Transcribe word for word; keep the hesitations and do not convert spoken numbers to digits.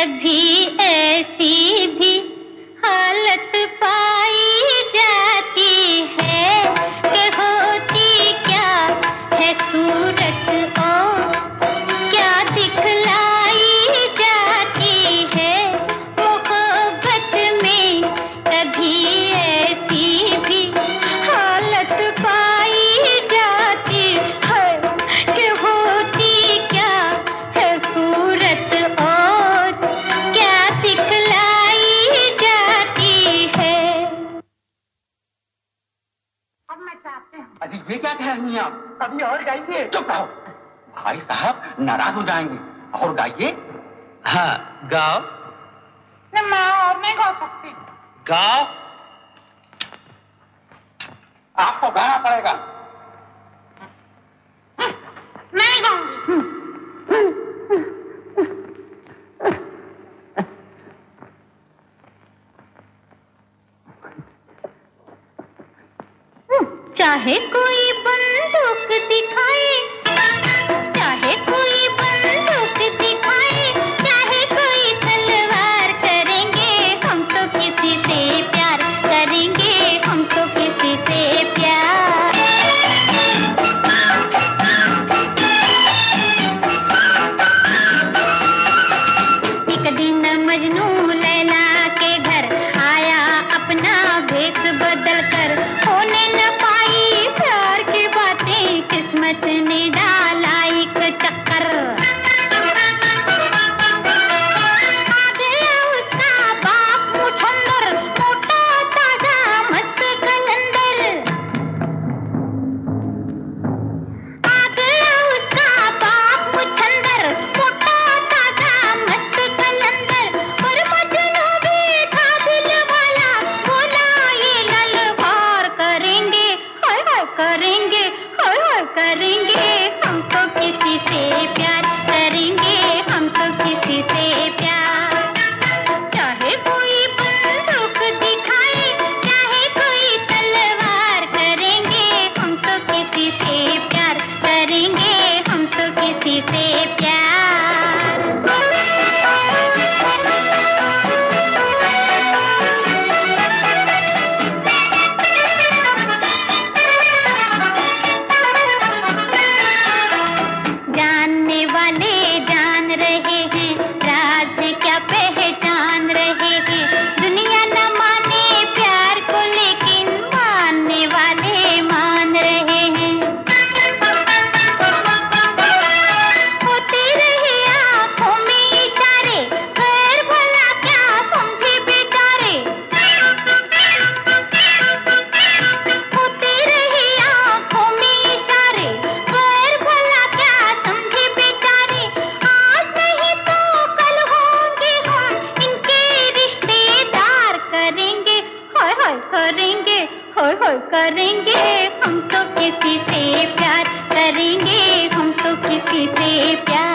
कभी ऐसी भी हालत पाई जाती है कि होती क्या है सूरत और क्या दिखलाई जाती है मोहब्बत में। कभी ऐसी भी हालत पाई जाती है कि होती क्या है सूरत और क्या दिखलाई जाती है। अब मैं चाहती हूँ। अरे ये क्या कह रही हैं आप? अभी और गाइए। चुप रहो, भाई साहब नाराज हो जाएंगे। और गाइए। हाँ गाओ। नहीं, मैं और नहीं गा सकती। गाओ। आपको गाना पड़ेगा। नहीं गाऊंगी। चाहे कोई बंदूक दिखाए, चाहे कोई बंदूक दिखाए, चाहे कोई तलवार, करेंगे हम तो किसी से प्यार, करेंगे हम तो किसी से प्यार। एक दिन मजनू लैला के घर आया अपना भेष बदल कर, होने न पाई प्यार की बातें, किस्मत ने डाला एक चक्कर। आ गया उसका बाप मुठंदर, मोटा ताजा मस्त कलंदर। आ गया उसका बाप मुठंदर, मोटा ताजा मस्त कलंदर। और मजनू भी था दिल वाला, बोला ये ललकार करेंगे, हाय हाय करेंगे, हाय हाय करेंगे हम तो किसी से प्यार, करेंगे हम तो किसी से प्यार। चाहे कोई बंदूक दिखाए, चाहे कोई तलवार, करेंगे हम तो किसी से प्यार, करेंगे हम तो किसी से प्यार। जानने वाले जान रहे हैं, राज क्या पहचान रहे हैं। दुनिया न माने प्यार को, लेकिन मानने वाले मान रहे हैं। होते रहे आँखों में इशारे, गैर भला क्या समझे बेचारे। होते रहे आँखों में इशारे, गैर भला क्या समझे बेचारे। आज नहीं तो कल होंगे हम इनके रिश्तेदार, करेंगे हाय हाय करेंगे, हाय हाय करेंगे हम तो किसी से प्यार, करेंगे हम तो किसी से प्यार।